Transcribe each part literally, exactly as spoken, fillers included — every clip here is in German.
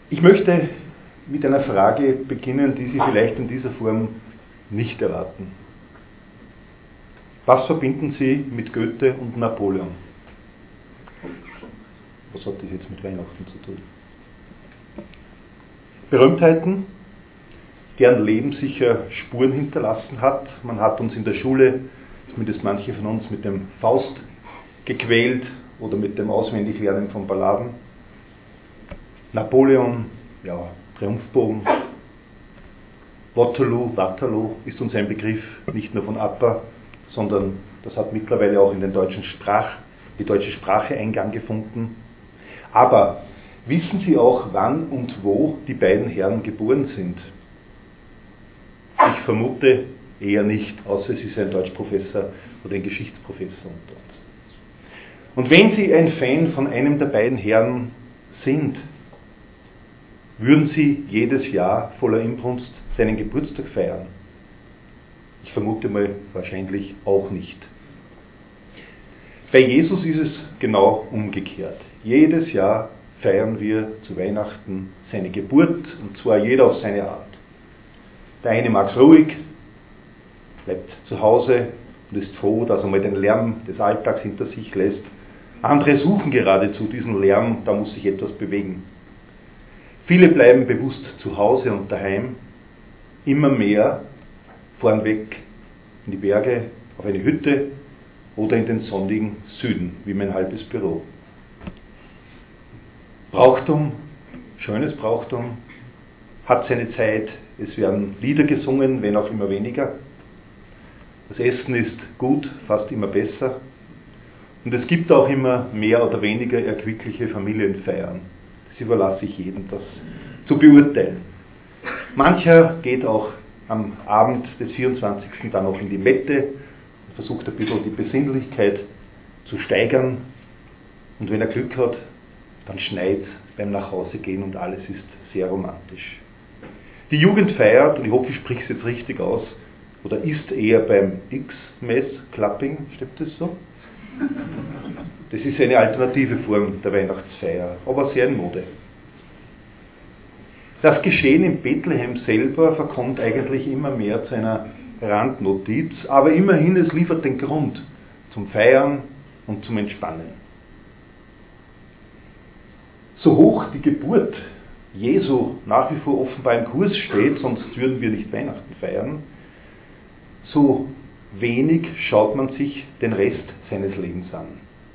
Ich möchte mit einer Frage beginnen, die Sie vielleicht in dieser Form nicht erwarten. Was verbinden Sie mit Goethe und Napoleon? Was hat das jetzt mit Weihnachten zu tun? Berühmtheiten, deren Leben sicher Spuren hinterlassen hat. Man hat uns in der Schule, zumindest manche von uns, mit dem Faust gequält oder mit dem Auswendiglernen von Balladen. Napoleon, ja, Triumphbogen. Waterloo, Waterloo ist uns ein Begriff, nicht nur von ABBA, sondern das hat mittlerweile auch in den deutschen Sprach, die deutsche Sprache Eingang gefunden. Aber wissen Sie auch, wann und wo die beiden Herren geboren sind? Ich vermute eher nicht, außer es ist ein Deutschprofessor oder ein Geschichtsprofessor unter uns. Und wenn Sie ein Fan von einem der beiden Herren sind, würden Sie jedes Jahr voller Inbrunst seinen Geburtstag feiern? Ich vermute mal wahrscheinlich auch nicht. Bei Jesus ist es genau umgekehrt. Jedes Jahr feiern wir zu Weihnachten seine Geburt, und zwar jeder auf seine Art. Der eine mag es ruhig, bleibt zu Hause und ist froh, dass er mal den Lärm des Alltags hinter sich lässt. Andere suchen geradezu diesen Lärm, da muss sich etwas bewegen. Viele bleiben bewusst zu Hause und daheim, immer mehr fahren weg in die Berge, auf eine Hütte oder in den sonnigen Süden, wie mein halbes Büro. Brauchtum, schönes Brauchtum, hat seine Zeit. Es werden Lieder gesungen, wenn auch immer weniger. Das Essen ist gut, fast immer besser. Und es gibt auch immer mehr oder weniger erquickliche Familienfeiern. Das überlasse ich jedem, das zu beurteilen. Mancher geht auch am Abend des vierundzwanzigsten dann noch in die Mette und versucht ein bisschen die Besinnlichkeit zu steigern. Und wenn er Glück hat, dann schneit beim Nachhausegehen und alles ist sehr romantisch. Die Jugend feiert, und ich hoffe, ich spreche es jetzt richtig aus, oder ist eher beim X-Mess-Clapping, stimmt das so? Das ist eine alternative Form der Weihnachtsfeier, aber sehr in Mode. Das Geschehen in Bethlehem selber verkommt eigentlich immer mehr zu einer Randnotiz, aber immerhin, es liefert den Grund zum Feiern und zum Entspannen. So hoch die Geburt Jesu nach wie vor offenbar im Kurs steht, sonst würden wir nicht Weihnachten feiern, so wenig schaut man sich den Rest seines Lebens an.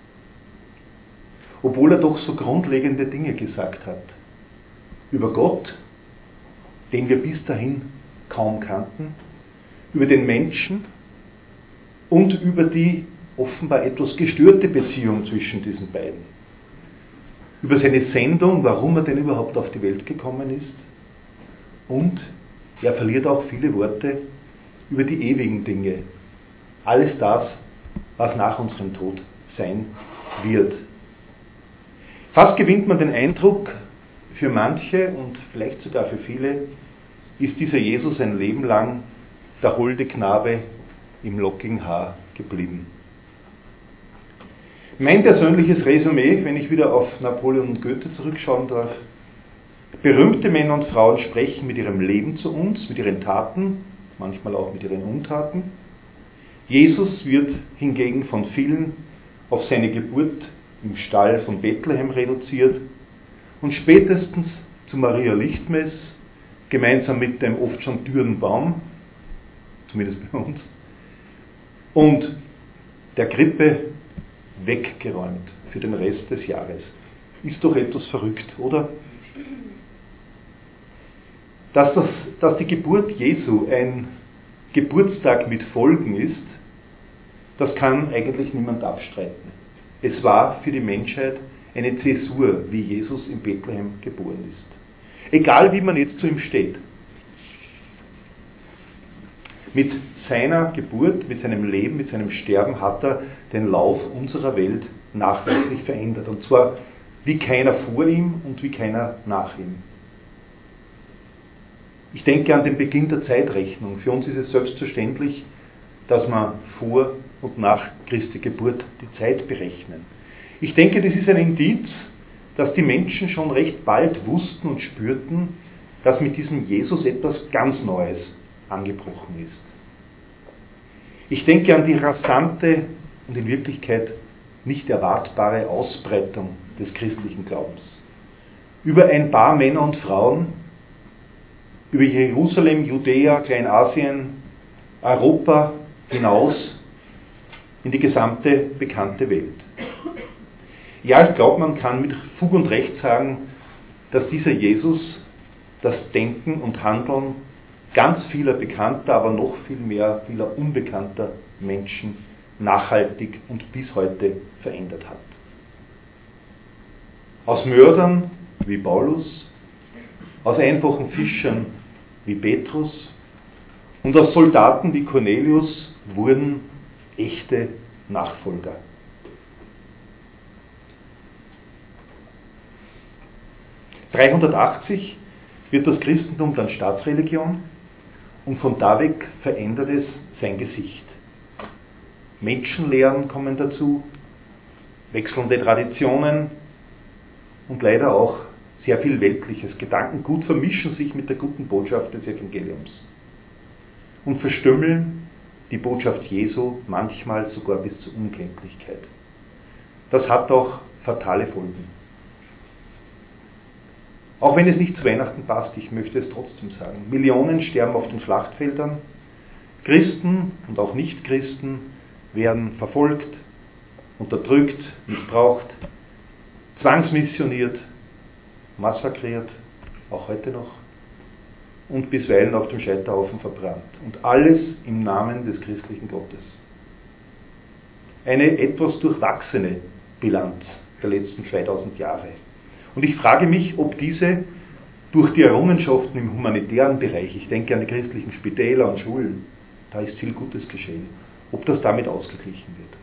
Obwohl er doch so grundlegende Dinge gesagt hat. Über Gott, den wir bis dahin kaum kannten, über den Menschen und über die offenbar etwas gestörte Beziehung zwischen diesen beiden. Über seine Sendung, warum er denn überhaupt auf die Welt gekommen ist. Und er verliert auch viele Worte über die ewigen Dinge. Alles das, was nach unserem Tod sein wird. Fast gewinnt man den Eindruck, für manche und vielleicht sogar für viele ist dieser Jesus ein Leben lang der holde Knabe im lockigen Haar geblieben. Mein persönliches Resümee, wenn ich wieder auf Napoleon und Goethe zurückschauen darf: Berühmte Männer und Frauen sprechen mit ihrem Leben zu uns, mit ihren Taten, manchmal auch mit ihren Untaten. Jesus wird hingegen von vielen auf seine Geburt im Stall von Bethlehem reduziert und spätestens zu Maria Lichtmess, gemeinsam mit dem oft schon dürren Baum, zumindest bei uns, und der Krippe weggeräumt für den Rest des Jahres. Ist doch etwas verrückt, oder? Dass, das, dass die Geburt Jesu ein Geburtstag mit Folgen ist, das kann eigentlich niemand abstreiten. Es war für die Menschheit eine Zäsur, wie Jesus in Bethlehem geboren ist. Egal wie man jetzt zu ihm steht. Mit seiner Geburt, mit seinem Leben, mit seinem Sterben hat er den Lauf unserer Welt nachweislich verändert. Und zwar wie keiner vor ihm und wie keiner nach ihm. Ich denke an den Beginn der Zeitrechnung. Für uns ist es selbstverständlich, dass wir vor und nach Christi Geburt die Zeit berechnen. Ich denke, das ist ein Indiz, dass die Menschen schon recht bald wussten und spürten, dass mit diesem Jesus etwas ganz Neues angebrochen ist. Ich denke an die rasante und in Wirklichkeit nicht erwartbare Ausbreitung des christlichen Glaubens. Über ein paar Männer und Frauen, über Jerusalem, Judäa, Kleinasien, Europa hinaus in die gesamte bekannte Welt. Ja, ich glaube, man kann mit Fug und Recht sagen, dass dieser Jesus das Denken und Handeln ganz vieler bekannter, aber noch viel mehr vieler unbekannter Menschen nachhaltig und bis heute verändert hat. Aus Mördern wie Paulus, aus einfachen Fischern wie Petrus und aus Soldaten wie Cornelius wurden echte Nachfolger. dreihundertachtzig wird das Christentum dann Staatsreligion und von da weg verändert es sein Gesicht. Menschenlehren kommen dazu, wechselnde Traditionen und leider auch sehr viel weltliches Gedankengut vermischen sich mit der guten Botschaft des Evangeliums und verstümmeln die Botschaft Jesu manchmal sogar bis zur Unkenntlichkeit. Das hat auch fatale Folgen. Auch wenn es nicht zu Weihnachten passt, ich möchte es trotzdem sagen. Millionen sterben auf den Schlachtfeldern, Christen und auch Nichtchristen werden verfolgt, unterdrückt, missbraucht, zwangsmissioniert, massakriert, auch heute noch, und bisweilen auf dem Scheiterhaufen verbrannt. Und alles im Namen des christlichen Gottes. Eine etwas durchwachsene Bilanz der letzten zweitausend Jahre. Und ich frage mich, ob diese durch die Errungenschaften im humanitären Bereich, ich denke an die christlichen Spitäler und Schulen, da ist viel Gutes geschehen, ob das damit ausgeglichen wird.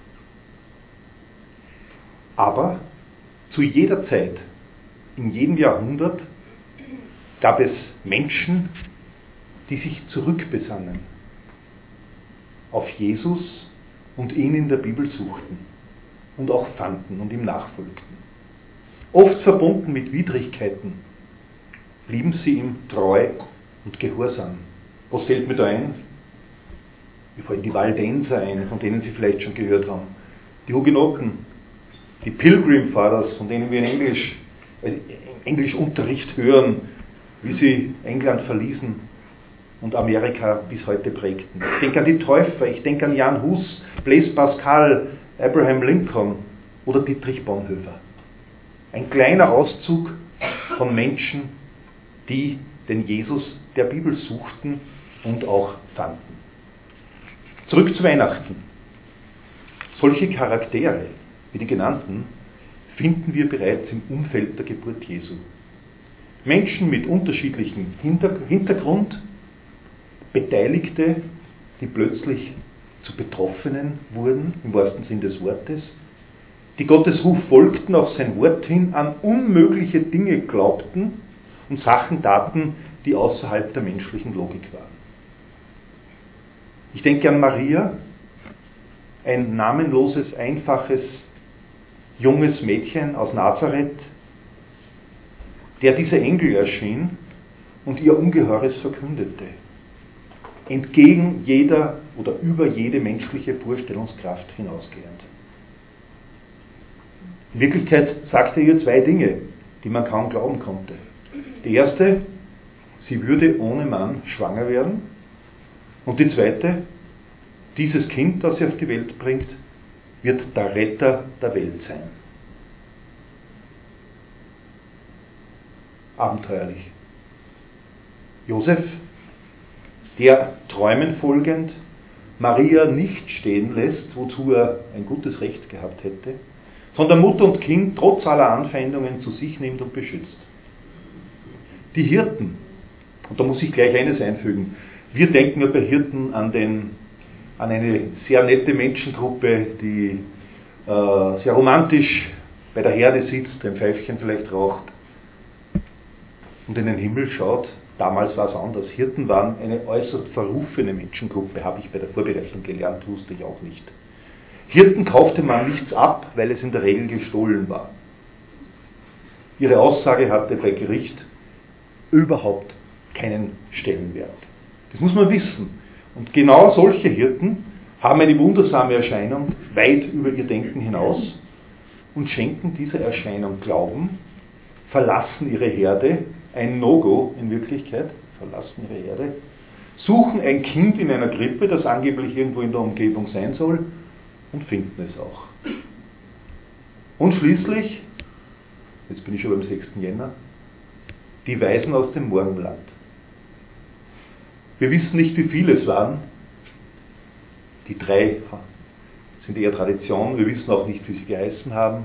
Aber zu jeder Zeit, in jedem Jahrhundert, gab es Menschen, die sich zurückbesannen auf Jesus und ihn in der Bibel suchten und auch fanden und ihm nachfolgten. Oft verbunden mit Widrigkeiten, blieben sie ihm treu und gehorsam. Was fällt mir da ein? Mir fallen die Waldenser ein, von denen Sie vielleicht schon gehört haben. Die Hugenotten, die Pilgrim Fathers, von denen wir in Englisch, äh, Englischunterricht hören, wie sie England verließen und Amerika bis heute prägten. Ich denke an die Täufer, ich denke an Jan Hus, Blaise Pascal, Abraham Lincoln oder Dietrich Bonhoeffer. Ein kleiner Auszug von Menschen, die den Jesus der Bibel suchten und auch fanden. Zurück zu Weihnachten. Solche Charaktere, wie die genannten, finden wir bereits im Umfeld der Geburt Jesu. Menschen mit unterschiedlichem Hintergrund, Beteiligte, die plötzlich zu Betroffenen wurden, im wahrsten Sinn des Wortes, die Gottes Ruf folgten auf sein Wort hin, an unmögliche Dinge glaubten und Sachen taten, die außerhalb der menschlichen Logik waren. Ich denke an Maria, ein namenloses, einfaches, junges Mädchen aus Nazareth, der dieser Engel erschien und ihr Ungeheures verkündete, entgegen jeder oder über jede menschliche Vorstellungskraft hinausgehend. In Wirklichkeit sagte er ihr zwei Dinge, die man kaum glauben konnte. Die erste, sie würde ohne Mann schwanger werden. Und die zweite, dieses Kind, das sie auf die Welt bringt, wird der Retter der Welt sein. Abenteuerlich. Josef, der Träumen folgend Maria nicht stehen lässt, wozu er ein gutes Recht gehabt hätte, sondern Mutter und Kind trotz aller Anfeindungen zu sich nimmt und beschützt. Die Hirten, und da muss ich gleich eines einfügen, wir denken ja bei Hirten an, den, an eine sehr nette Menschengruppe, die äh, sehr romantisch bei der Herde sitzt, ein Pfeifchen vielleicht raucht und in den Himmel schaut. Damals war es anders. Hirten waren eine äußerst verrufene Menschengruppe, habe ich bei der Vorbereitung gelernt, wusste ich auch nicht. Hirten kaufte man nichts ab, weil es in der Regel gestohlen war. Ihre Aussage hatte bei Gericht überhaupt keinen Stellenwert. Das muss man wissen. Und genau solche Hirten haben eine wundersame Erscheinung weit über ihr Denken hinaus und schenken dieser Erscheinung Glauben, verlassen ihre Herde, ein No-Go in Wirklichkeit, verlassen ihre Herde, suchen ein Kind in einer Krippe, das angeblich irgendwo in der Umgebung sein soll, und finden es auch. Und schließlich, jetzt bin ich schon beim sechsten Jänner, die Weisen aus dem Morgenland. Wir wissen nicht, wie viele es waren. Die drei sind eher Tradition, wir wissen auch nicht, wie sie geheißen haben.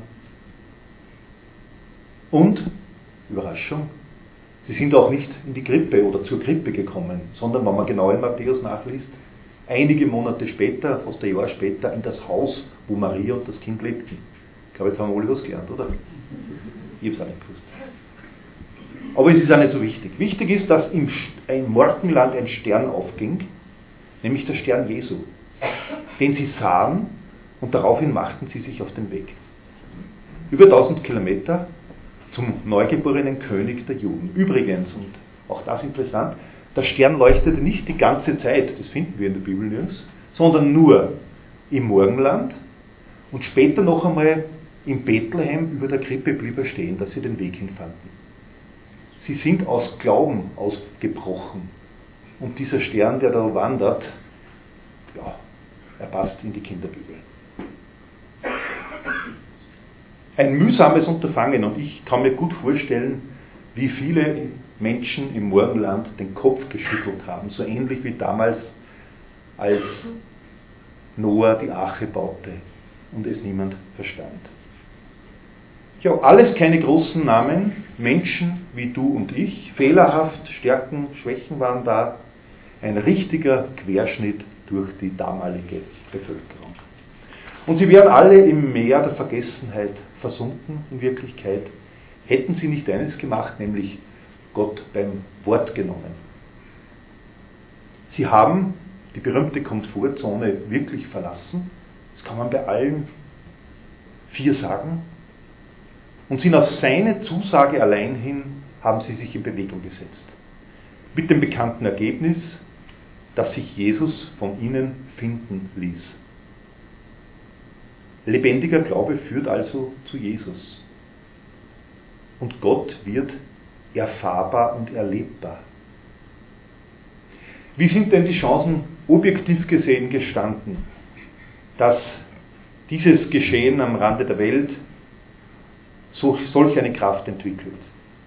Und, Überraschung, sie sind auch nicht in die Krippe oder zur Krippe gekommen, sondern, wenn man genau in Matthäus nachliest, einige Monate später, fast ein Jahr später, in das Haus, wo Maria und das Kind lebten. Ich glaube, jetzt haben wir alle was gelernt, oder? Ich habe es auch nicht gewusst. Aber es ist auch nicht so wichtig. Wichtig ist, dass im, im Morgenland ein Stern aufging, nämlich der Stern Jesu, den sie sahen und daraufhin machten sie sich auf den Weg. Über tausend Kilometer zum neugeborenen König der Juden. Übrigens, und auch das interessant, der Stern leuchtete nicht die ganze Zeit, das finden wir in der Bibel nirgends, sondern nur im Morgenland und später noch einmal in Bethlehem über der Krippe blieb er stehen, dass sie den Weg hinfanden. Sie sind aus Glauben ausgebrochen. Und dieser Stern, der da wandert, ja, er passt in die Kinderbibel. Ein mühsames Unterfangen, und ich kann mir gut vorstellen, wie viele Menschen im Morgenland den Kopf geschüttelt haben, so ähnlich wie damals, als Noah die Arche baute und es niemand verstand. Ja, alles keine großen Namen, Menschen wie du und ich, fehlerhaft, Stärken, Schwächen waren da, ein richtiger Querschnitt durch die damalige Bevölkerung. Und sie wären alle im Meer der Vergessenheit versunken in Wirklichkeit, hätten sie nicht eines gemacht, nämlich Gott beim Wort genommen. Sie haben die berühmte Komfortzone wirklich verlassen, das kann man bei allen vier sagen, und sind auf seine Zusage allein hin, haben sie sich in Bewegung gesetzt. Mit dem bekannten Ergebnis, dass sich Jesus von ihnen finden ließ. Lebendiger Glaube führt also zu Jesus. Und Gott wird erfahrbar und erlebbar. Wie sind denn die Chancen objektiv gesehen gestanden, dass dieses Geschehen am Rande der Welt so, solch eine Kraft entwickelt?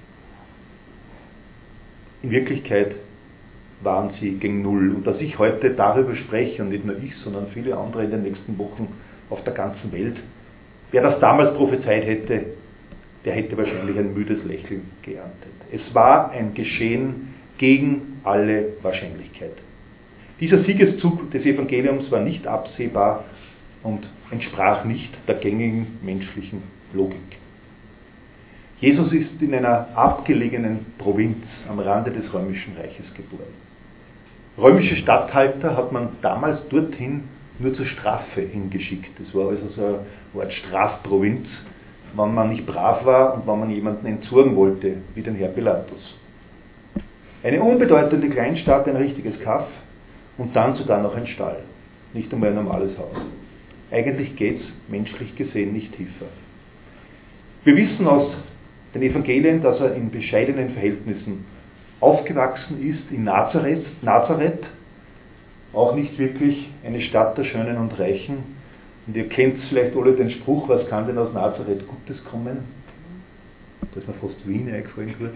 In Wirklichkeit waren sie gegen Null. Und dass ich heute darüber spreche, und nicht nur ich, sondern viele andere in den nächsten Wochen auf der ganzen Welt, wer das damals prophezeit hätte, der hätte wahrscheinlich ein müdes Lächeln geerntet. Es war ein Geschehen gegen alle Wahrscheinlichkeit. Dieser Siegeszug des Evangeliums war nicht absehbar und entsprach nicht der gängigen menschlichen Logik. Jesus ist in einer abgelegenen Provinz am Rande des Römischen Reiches geboren. Römische Statthalter hat man damals dorthin nur zur Strafe hingeschickt. Das war also so eine Art Strafprovinz, wenn man nicht brav war und wenn man jemanden entsorgen wollte, wie den Herr Pilatus. Eine unbedeutende Kleinstadt, ein richtiges Kaff und dann sogar noch ein Stall. Nicht einmal ein normales Haus. Eigentlich geht es menschlich gesehen nicht tiefer. Wir wissen aus den Evangelien, dass er in bescheidenen Verhältnissen aufgewachsen ist in Nazareth, Nazareth, auch nicht wirklich eine Stadt der Schönen und Reichen. Und ihr kennt vielleicht alle den Spruch, was kann denn aus Nazareth Gutes kommen? Da ist mir fast Wien eingefallen kurz.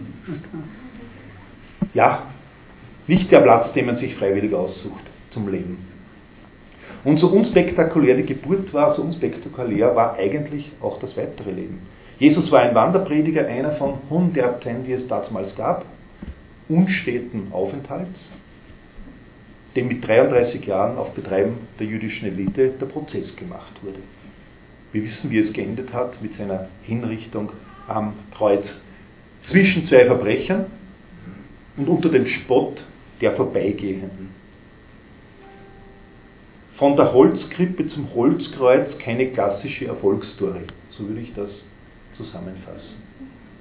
Ja, nicht der Platz, den man sich freiwillig aussucht zum Leben. Und so unspektakulär die Geburt war, so unspektakulär war eigentlich auch das weitere Leben. Jesus war ein Wanderprediger, einer von Hunderten, die es damals gab, unsteten Aufenthalts, dem mit dreiunddreißig Jahren auf Betreiben der jüdischen Elite der Prozess gemacht wurde. Wir wissen, wie es geendet hat mit seiner Hinrichtung am Kreuz. Zwischen zwei Verbrechern und unter dem Spott der Vorbeigehenden. Von der Holzkrippe zum Holzkreuz keine klassische Erfolgsstory. So würde ich das zusammenfassen.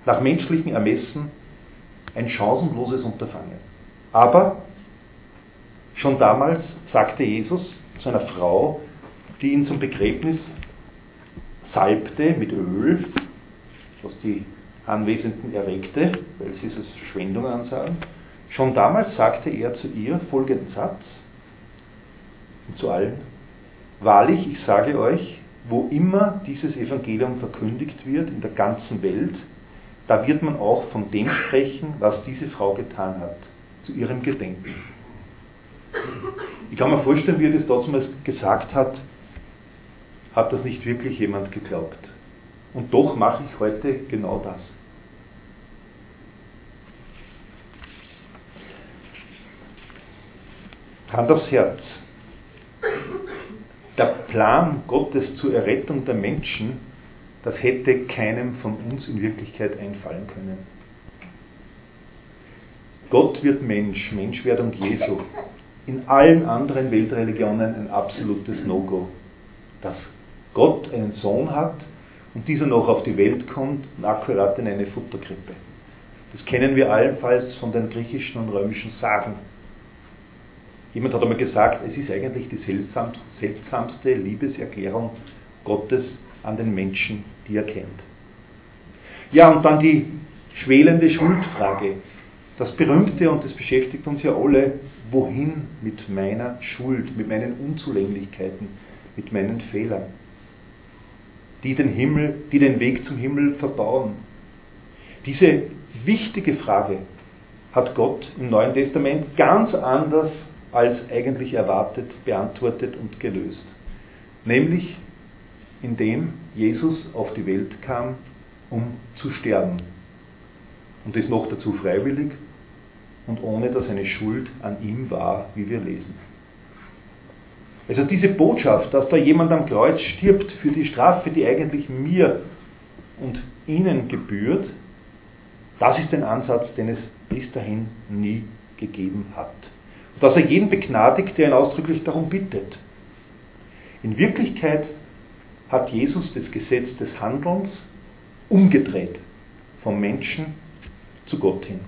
nach menschlichem Ermessen ein chancenloses Unterfangen. Aber schon damals sagte Jesus zu einer Frau, die ihn zum Begräbnis salbte mit Öl, was die Anwesenden erregte, weil sie es als Verschwendung ansahen, schon damals sagte er zu ihr folgenden Satz, und zu allen: Wahrlich, ich sage euch, wo immer dieses Evangelium verkündigt wird in der ganzen Welt, da wird man auch von dem sprechen, was diese Frau getan hat, zu ihrem Gedenken. Ich kann mir vorstellen, wie er das damals gesagt hat, hat das nicht wirklich jemand geglaubt. Und doch mache ich heute genau das. Hand aufs Herz. Der Plan Gottes zur Errettung der Menschen, das hätte keinem von uns in Wirklichkeit einfallen können. Gott wird Mensch, Menschwerdung Jesu. In allen anderen Weltreligionen ein absolutes No-Go. Dass Gott einen Sohn hat und dieser noch auf die Welt kommt und akkurat in eine Futterkrippe. Das kennen wir allenfalls von den griechischen und römischen Sagen. Jemand hat einmal gesagt, es ist eigentlich die seltsamste, seltsamste Liebeserklärung Gottes an den Menschen, die er kennt. Ja, und dann die schwelende Schuldfrage. Das berühmte, und das beschäftigt uns ja alle, wohin mit meiner Schuld, mit meinen Unzulänglichkeiten, mit meinen Fehlern, die den Himmel, die den Weg zum Himmel verbauen. Diese wichtige Frage hat Gott im Neuen Testament ganz anders als eigentlich erwartet, beantwortet und gelöst. Nämlich, indem Jesus auf die Welt kam, um zu sterben. Und das noch dazu freiwillig und ohne dass eine Schuld an ihm war, wie wir lesen. Also diese Botschaft, dass da jemand am Kreuz stirbt für die Strafe, die eigentlich mir und Ihnen gebührt, das ist ein Ansatz, den es bis dahin nie gegeben hat. Und dass er jeden begnadigt, der ihn ausdrücklich darum bittet. In Wirklichkeit hat Jesus das Gesetz des Handelns umgedreht, vom Menschen zu Gott hin.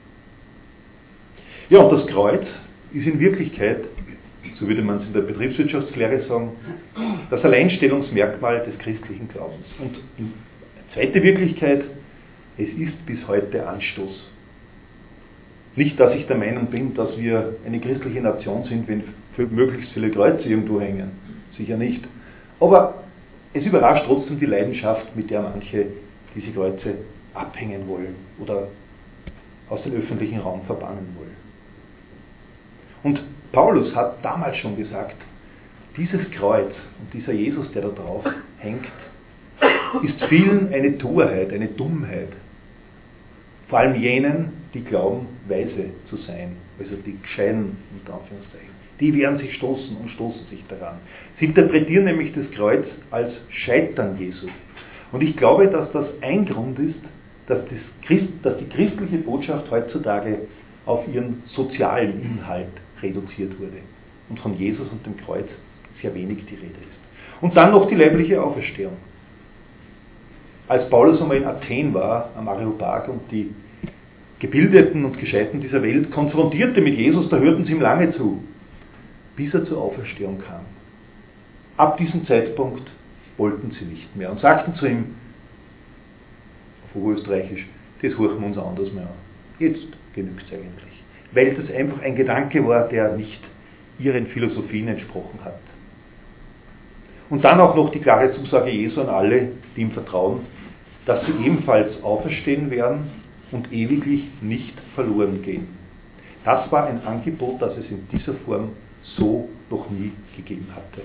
Ja, und das Kreuz ist in Wirklichkeit, so würde man es in der Betriebswirtschaftslehre sagen, das Alleinstellungsmerkmal des christlichen Glaubens. Und in zweite Wirklichkeit, es ist bis heute Anstoß. Nicht, dass ich der Meinung bin, dass wir eine christliche Nation sind, wenn möglichst viele Kreuze irgendwo hängen. Sicher nicht. Aber es überrascht trotzdem die Leidenschaft, mit der manche diese Kreuze abhängen wollen oder aus dem öffentlichen Raum verbannen wollen. Und Paulus hat damals schon gesagt, dieses Kreuz und dieser Jesus, der da drauf hängt, ist vielen eine Torheit, eine Dummheit. Vor allem jenen, die glauben, weise zu sein, also die Gescheiten, unter Anführungszeichen. Die werden sich stoßen und stoßen sich daran. Sie interpretieren nämlich das Kreuz als Scheitern Jesu. Und ich glaube, dass das ein Grund ist, dass, das Christ, dass die christliche Botschaft heutzutage auf ihren sozialen Inhalt reduziert wurde und von Jesus und dem Kreuz sehr wenig die Rede ist. Und dann noch die leibliche Auferstehung. Als Paulus einmal in Athen war, am Areopag, und die Gebildeten und Gescheiten dieser Welt konfrontierte mit Jesus, da hörten sie ihm lange zu, bis er zur Auferstehung kam. Ab diesem Zeitpunkt wollten sie nicht mehr und sagten zu ihm, auf Oberösterreichisch, das horchen wir uns anders mehr an. Jetzt genügt es eigentlich. Weil das einfach ein Gedanke war, der nicht ihren Philosophien entsprochen hat. Und dann auch noch die klare Zusage Jesu an alle, die ihm vertrauen, dass sie ebenfalls auferstehen werden und ewiglich nicht verloren gehen. Das war ein Angebot, das es in dieser Form so noch nie gegeben hatte.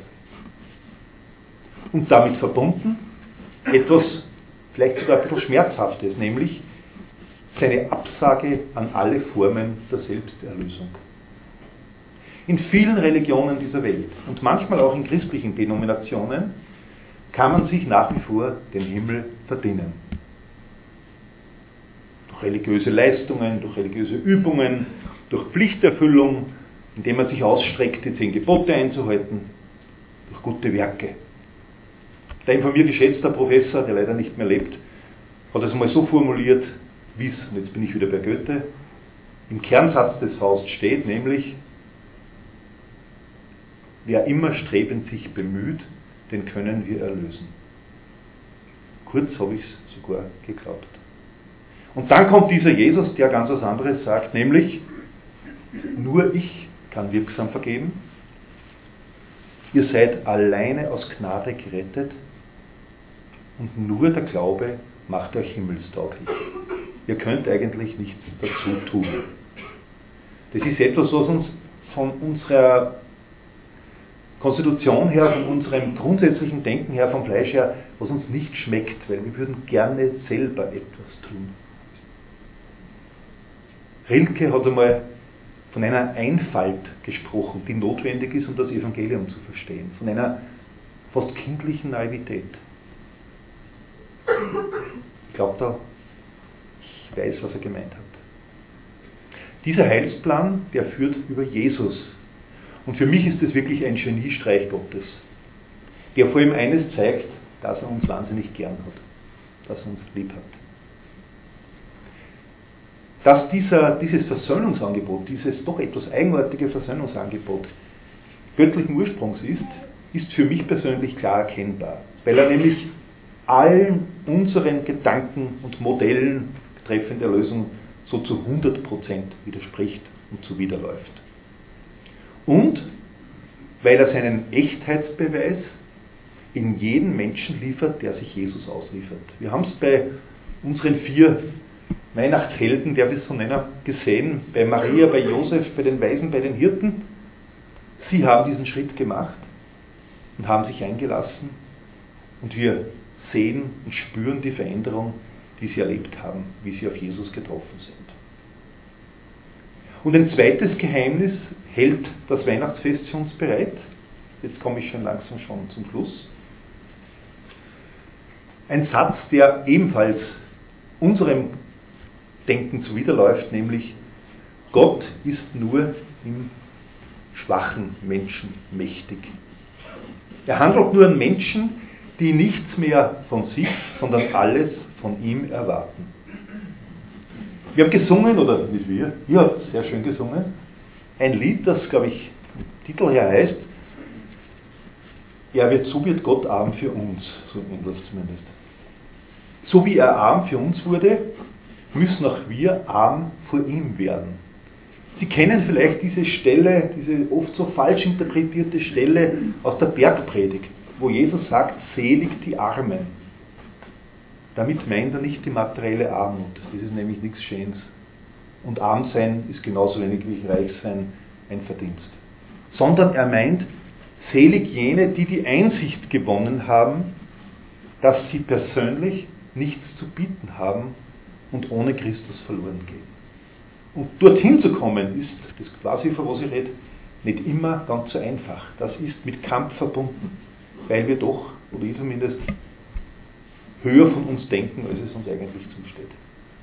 Und damit verbunden etwas, vielleicht sogar ein bisschen Schmerzhaftes, nämlich seine Absage an alle Formen der Selbsterlösung. In vielen Religionen dieser Welt und manchmal auch in christlichen Denominationen kann man sich nach wie vor den Himmel verdienen. Durch religiöse Leistungen, durch religiöse Übungen, durch Pflichterfüllung, indem man sich ausstreckt, die zehn Gebote einzuhalten, durch gute Werke. Der von mir geschätzter Professor, der leider nicht mehr lebt, hat es mal so formuliert, wie es, und jetzt bin ich wieder bei Goethe, im Kernsatz des Faust steht, nämlich: Wer immer strebend sich bemüht, den können wir erlösen. Kurz habe ich es sogar geglaubt. Und dann kommt dieser Jesus, der ganz was anderes sagt, nämlich: Nur ich kann wirksam vergeben. Ihr seid alleine aus Gnade gerettet und nur der Glaube macht euch himmelstauglich. Ihr könnt eigentlich nichts dazu tun. Das ist etwas, was uns von unserer Konstitution her, von unserem grundsätzlichen Denken her, vom Fleisch her, was uns nicht schmeckt, weil wir würden gerne selber etwas tun. Rilke hat einmal von einer Einfalt gesprochen, die notwendig ist, um das Evangelium zu verstehen. Von einer fast kindlichen Naivität. Ich glaube da, ich weiß, was er gemeint hat. Dieser Heilsplan, der führt über Jesus. Und für mich ist das wirklich ein Geniestreich Gottes, der vor allem eines zeigt, dass er uns wahnsinnig gern hat, dass er uns lieb hat. Dass dieser, dieses Versöhnungsangebot, dieses doch etwas eigenartige Versöhnungsangebot göttlichen Ursprungs ist, ist für mich persönlich klar erkennbar, weil er nämlich allen unseren Gedanken und Modellen betreffend der Lösung so zu hundert Prozent widerspricht und zuwiderläuft. Und weil er seinen Echtheitsbeweis in jeden Menschen liefert, der sich Jesus ausliefert. Wir haben es bei unseren vier Weihnachtshelden, der wir es so nennen, gesehen, bei Maria, bei Josef, bei den Weisen, bei den Hirten. Sie haben diesen Schritt gemacht und haben sich eingelassen und wir sehen und spüren die Veränderung, die sie erlebt haben, wie sie auf Jesus getroffen sind. Und ein zweites Geheimnis hält das Weihnachtsfest für uns bereit. Jetzt komme ich schon langsam schon zum Schluss. Ein Satz, der ebenfalls unserem Denken zuwiderläuft, nämlich: Gott ist nur im schwachen Menschen mächtig. Er handelt nur an Menschen, die nichts mehr von sich, sondern alles von ihm erwarten. Wir haben gesungen, oder nicht wir, ihr habt sehr schön gesungen, ein Lied, das, glaube ich, vom Titel her heißt: Er wird, so wird Gott arm für uns, so ähnlich zumindest. So wie er arm für uns wurde, müssen auch wir arm vor ihm werden. Sie kennen vielleicht diese Stelle, diese oft so falsch interpretierte Stelle aus der Bergpredigt, wo Jesus sagt: Selig die Armen. Damit meint er nicht die materielle Armut, das ist nämlich nichts Schönes. Und arm sein ist genauso wenig wie reich sein ein Verdienst. Sondern er meint, selig jene, die die Einsicht gewonnen haben, dass sie persönlich nichts zu bieten haben und ohne Christus verloren gehen. Und dorthin zu kommen ist, das weiß ich, von was ich rede, nicht immer ganz so einfach. Das ist mit Kampf verbunden, weil wir doch, oder ich zumindest, höher von uns denken, als es uns eigentlich zusteht.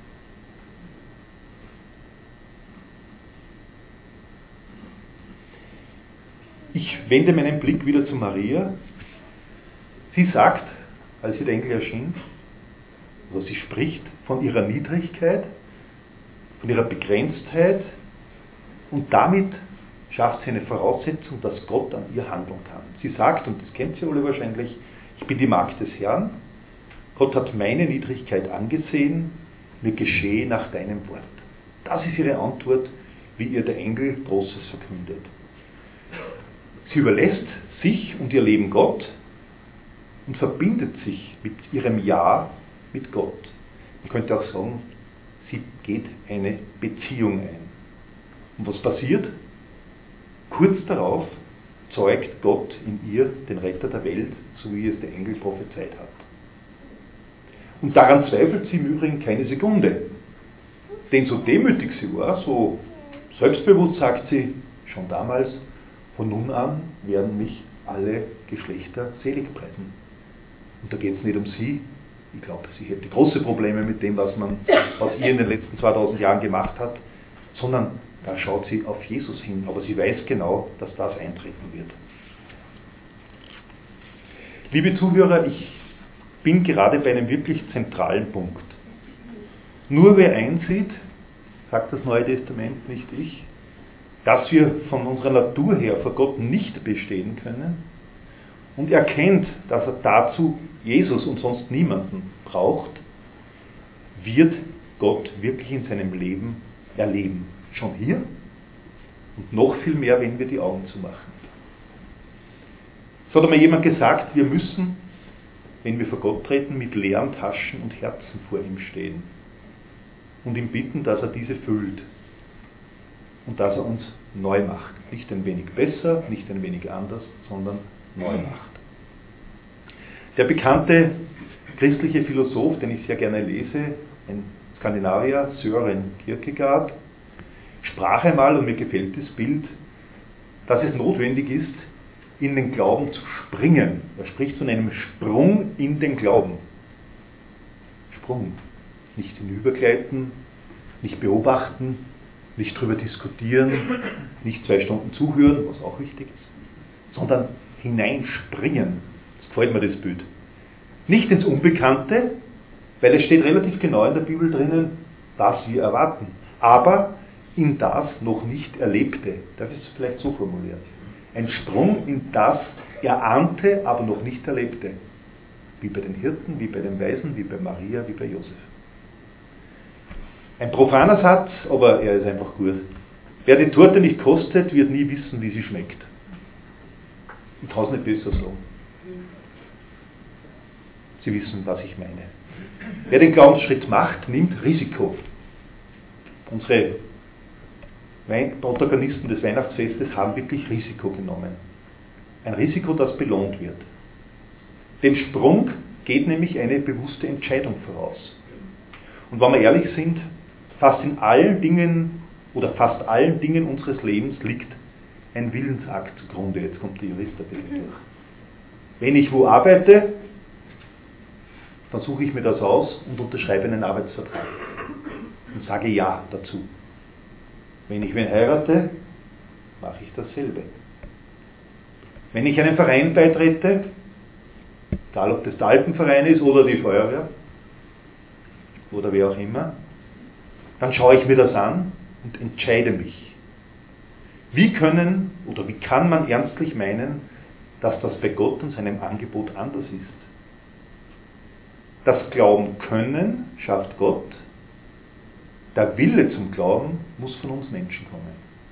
Ich wende meinen Blick wieder zu Maria. Sie sagt, als ihr der Engel erschien, oder sie spricht von ihrer Niedrigkeit, von ihrer Begrenztheit, und damit schafft sie eine Voraussetzung, dass Gott an ihr handeln kann. Sie sagt, und das kennt ihr alle wahrscheinlich: Ich bin die Magd des Herrn, Gott hat meine Niedrigkeit angesehen, mir geschehe nach deinem Wort. Das ist ihre Antwort, wie ihr der Engel Großes verkündet. Sie überlässt sich und ihr Leben Gott und verbindet sich mit ihrem Ja mit Gott. Man könnte auch sagen, sie geht eine Beziehung ein. Und was passiert? Kurz darauf zeugt Gott in ihr den Retter der Welt, so wie es der Engel prophezeit hat. Und daran zweifelt sie im Übrigen keine Sekunde. Denn so demütig sie war, so selbstbewusst sagt sie schon damals: Von nun an werden mich alle Geschlechter selig preisen. Und da geht es nicht um sie. Ich glaube, sie hätte große Probleme mit dem, was man aus ihr in den letzten zweitausend Jahren gemacht hat, sondern da schaut sie auf Jesus hin. Aber sie weiß genau, dass das eintreten wird. Liebe Zuhörer, ich bin gerade bei einem wirklich zentralen Punkt. Nur wer einsieht, sagt das Neue Testament, nicht ich, dass wir von unserer Natur her vor Gott nicht bestehen können und erkennt, dass er dazu Jesus und sonst niemanden braucht, wird Gott wirklich in seinem Leben erleben. Schon hier und noch viel mehr, wenn wir die Augen zumachen. Es hat einmal jemand gesagt, wir müssen, wenn wir vor Gott treten, mit leeren Taschen und Herzen vor ihm stehen und ihm bitten, dass er diese füllt und dass er uns neu macht. Nicht ein wenig besser, nicht ein wenig anders, sondern neu macht. Der bekannte christliche Philosoph, den ich sehr gerne lese, ein Skandinavier, Søren Kierkegaard, sprach einmal, und mir gefällt das Bild, dass es notwendig ist, in den Glauben zu springen. Er spricht von einem Sprung in den Glauben. Sprung. Nicht hinübergleiten, nicht beobachten, nicht drüber diskutieren, nicht zwei Stunden zuhören, was auch wichtig ist, sondern hineinspringen. Das gefällt mir, das Bild. Nicht ins Unbekannte, weil es steht relativ genau in der Bibel drinnen, was wir erwarten. Aber in das noch nicht Erlebte. Darf ich es vielleicht so formulieren? Ein Sprung in das Erahnte, aber noch nicht Erlebte. Wie bei den Hirten, wie bei den Weisen, wie bei Maria, wie bei Josef. Ein profaner Satz, aber er ist einfach gut. Wer die Torte nicht kostet, wird nie wissen, wie sie schmeckt. Ich kann es nicht besser sagen. Sie wissen, was ich meine. Wer den Glaubensschritt macht, nimmt Risiko. Unsere Protagonisten des Weihnachtsfestes haben wirklich Risiko genommen. Ein Risiko, das belohnt wird. Dem Sprung geht nämlich eine bewusste Entscheidung voraus. Und wenn wir ehrlich sind, fast in allen Dingen oder fast allen Dingen unseres Lebens liegt ein Willensakt zugrunde. Jetzt kommt der Jurist ein bisschen durch. Wenn ich wo arbeite, dann suche ich mir das aus und unterschreibe einen Arbeitsvertrag und sage Ja dazu. Wenn ich wen heirate, mache ich dasselbe. Wenn ich einem Verein beitrete, egal ob das der Alpenverein ist oder die Feuerwehr oder wer auch immer, dann schaue ich mir das an und entscheide mich. Wie können oder wie kann man ernstlich meinen, dass das bei Gott und seinem Angebot anders ist? Das Glauben können schafft Gott. Der Wille zum Glauben muss von uns Menschen kommen.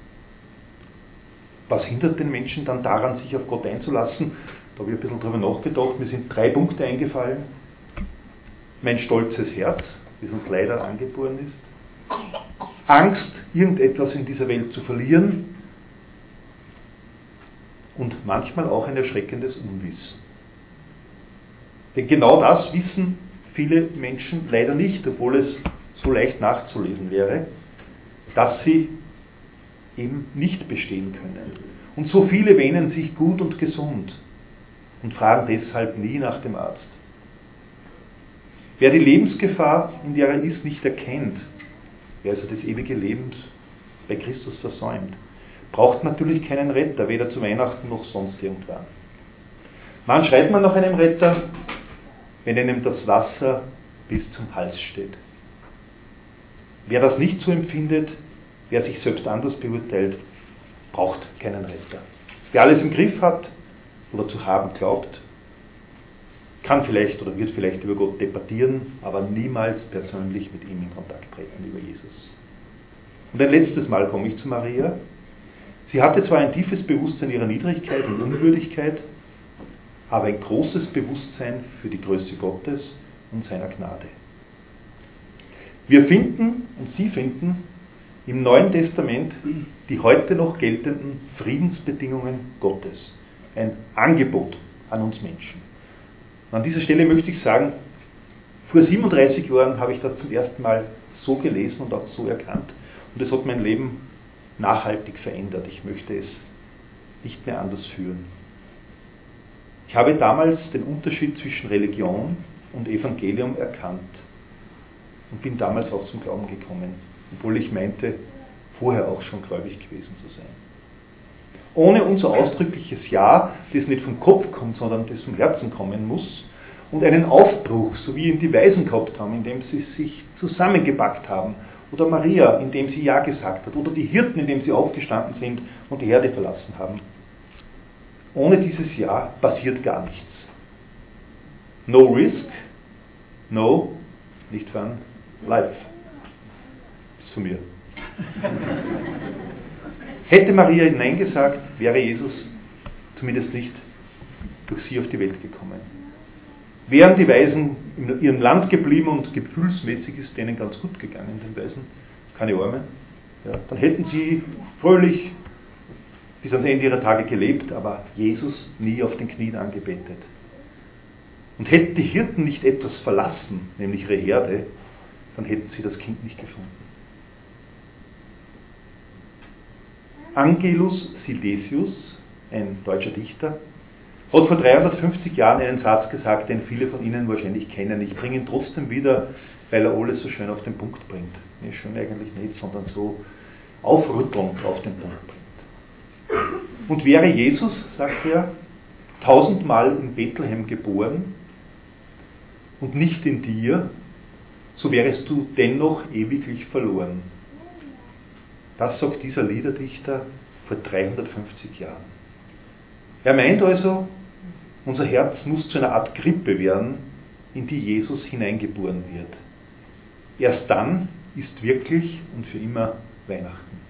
Was hindert den Menschen dann daran, sich auf Gott einzulassen? Da habe ich ein bisschen drüber nachgedacht. Mir sind drei Punkte eingefallen. Mein stolzes Herz, das uns leider angeboren ist. Angst, irgendetwas in dieser Welt zu verlieren. Und manchmal auch ein erschreckendes Unwissen. Denn genau das wissen viele Menschen leider nicht, obwohl es so leicht nachzulesen wäre, dass sie eben nicht bestehen können. Und so viele wähnen sich gut und gesund und fragen deshalb nie nach dem Arzt. Wer die Lebensgefahr, in der er ist, nicht erkennt, wer also das ewige Leben bei Christus versäumt, braucht natürlich keinen Retter, weder zu Weihnachten noch sonst irgendwann. Wann schreit man nach einem Retter? Wenn einem das Wasser bis zum Hals steht. Wer das nicht so empfindet, wer sich selbst anders beurteilt, braucht keinen Retter. Wer alles im Griff hat oder zu haben glaubt, kann vielleicht oder wird vielleicht über Gott debattieren, aber niemals persönlich mit ihm in Kontakt treten, über Jesus. Und ein letztes Mal komme ich zu Maria. Sie hatte zwar ein tiefes Bewusstsein ihrer Niedrigkeit und Unwürdigkeit, aber ein großes Bewusstsein für die Größe Gottes und seiner Gnade. Wir finden, und Sie finden, im Neuen Testament die heute noch geltenden Friedensbedingungen Gottes. Ein Angebot an uns Menschen. Und an dieser Stelle möchte ich sagen, vor siebenunddreißig Jahren habe ich das zum ersten Mal so gelesen und auch so erkannt. Und es hat mein Leben nachhaltig verändert. Ich möchte es nicht mehr anders führen. Ich habe damals den Unterschied zwischen Religion und Evangelium erkannt und bin damals auch zum Glauben gekommen, obwohl ich meinte, vorher auch schon gläubig gewesen zu sein. Ohne unser ausdrückliches Ja, das nicht vom Kopf kommt, sondern das vom Herzen kommen muss, und einen Aufbruch, so wie ihn die Weisen gehabt haben, indem sie sich zusammengepackt haben, oder Maria, indem sie Ja gesagt hat, oder die Hirten, indem sie aufgestanden sind und die Herde verlassen haben. Ohne dieses Ja passiert gar nichts. No risk, no, nicht fun, life. Bis zu mir. Hätte Maria Nein gesagt, wäre Jesus zumindest nicht durch sie auf die Welt gekommen. Wären die Weisen in ihrem Land geblieben und gefühlsmäßig ist denen ganz gut gegangen, den Weisen, keine Arme, ja, dann hätten sie fröhlich bis ans Ende ihrer Tage gelebt, aber Jesus nie auf den Knien angebetet. Und hätten die Hirten nicht etwas verlassen, nämlich ihre Herde, dann hätten sie das Kind nicht gefunden. Angelus Silesius, ein deutscher Dichter, hat vor dreihundertfünfzig Jahren einen Satz gesagt, den viele von Ihnen wahrscheinlich kennen. Ich bringe ihn trotzdem wieder, weil er alles so schön auf den Punkt bringt. Nicht schön eigentlich nicht, sondern so aufrüttelnd auf den Punkt bringt. Und wäre Jesus, sagt er, tausendmal in Bethlehem geboren und nicht in dir, so wärest du dennoch ewiglich verloren. Das sagt dieser Liederdichter vor dreihundertfünfzig Jahren. Er meint also, unser Herz muss zu einer Art Krippe werden, in die Jesus hineingeboren wird. Erst dann ist wirklich und für immer Weihnachten.